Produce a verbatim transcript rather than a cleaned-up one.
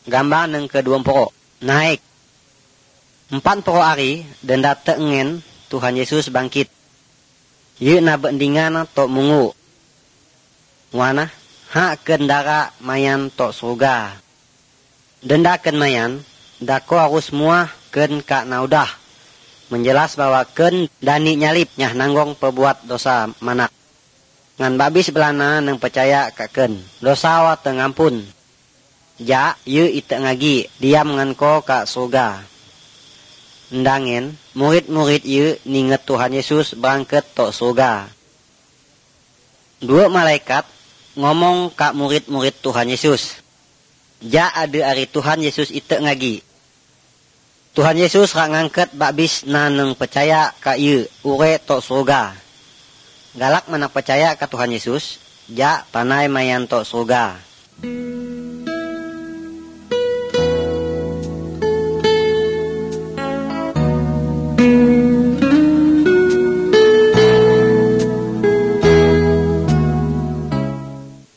gambar neng kedua poro naik empat poro hari dan data ngen Tuhan Yesus bangkit. Ye na bendingan tok mungu. Wana hak kendara mayan tok surga. Denda ken mayan dako harus muah ken kak naudah. Menjelas bahwa ken dani nyalip nyah nanggong pebuat dosa manak. Ngan babis belana nang percaya kak ken dosa wa tengampun. Ja ye ite ngagi diam ngan ko kak surga. Ndangin murid-murid ye ninget Tuhan Yesus berangkat tok surga. Dua malaikat ngomong kak murid-murid Tuhan Yesus. Ja ada hari Tuhan Yesus ite ngagi. Tuhan Yesus rak ngangkat babis naneng percaya ka ye ure tok surga. Galak mana percaya ka Tuhan Yesus, ja panai mayan tok surga.